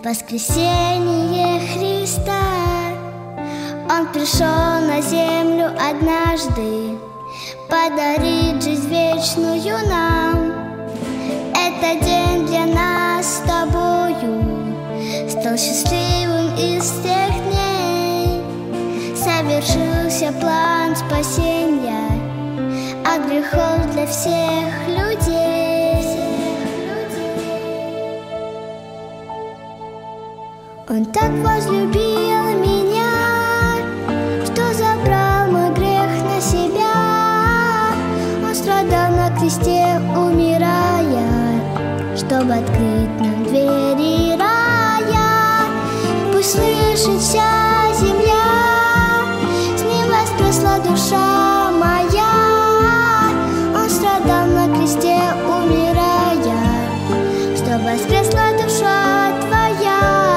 Воскресение Христа. Он пришел на землю однажды подарить жизнь вечную нам. Этот день для нас с тобою стал счастливым из всех дней. Совершился план спасения от грехов для всех людей. Он так возлюбил меня, что забрал мой грех на себя. Он страдал на кресте, умирая, чтобы открыть нам двери рая. Пусть слышит вся земля, с ним воскресла душа моя. Он страдал на кресте, умирая, чтобы воскресла душа твоя.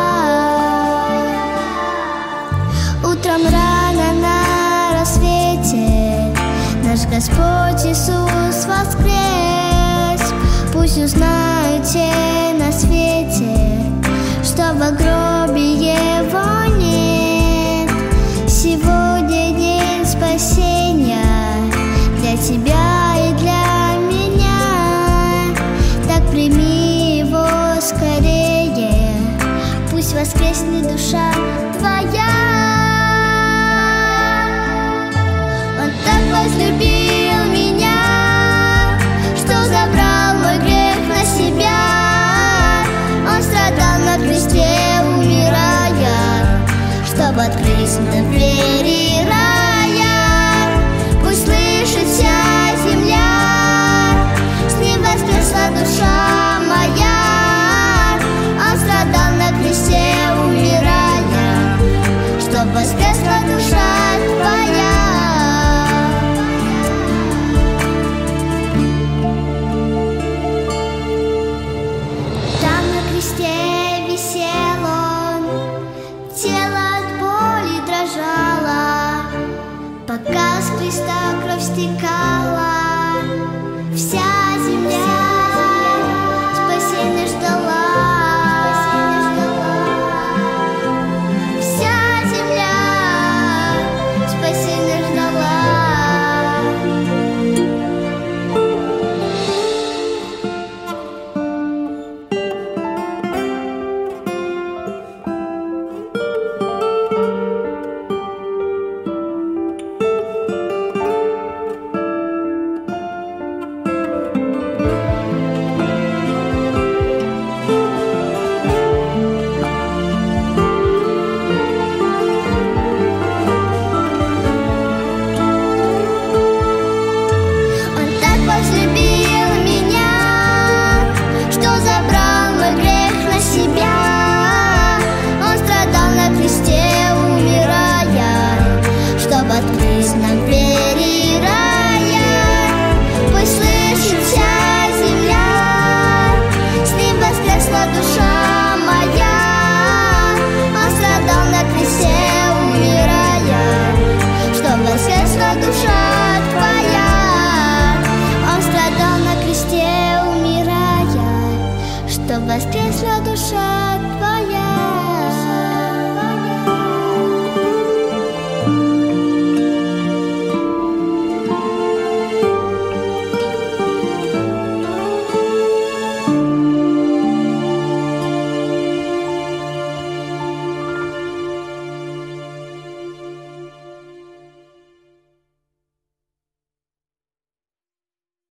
Утром рано на рассвете наш Господь Иисус воскрес. Пусть узнают те на свете, что во гробе Его нет. Сегодня день спасения для тебя и для меня. Так прими Его скорее, пусть воскреснет душа твоя. Возлюбил меня, что забрал мой грех на себя. Он страдал на кресте, умирая, чтобы открыть нам дверь.